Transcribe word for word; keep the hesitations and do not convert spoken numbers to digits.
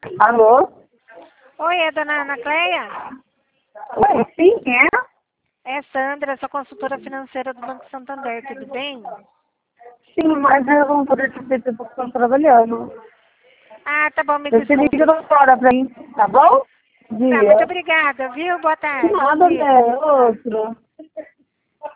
Alô? Oi, é a dona Ana Cleia? Oi, sim, quem é? É Sandra, sou consultora financeira do Banco Santander, tudo bem? Sim, mas eu não vou poder te ver porque eu estou trabalhando. Ah, tá bom, me Eu te desculpe. ligo fora pra mim, tá bom? Tá, muito Dia. obrigada, viu? Boa tarde. Nada, Dia. né? Outro.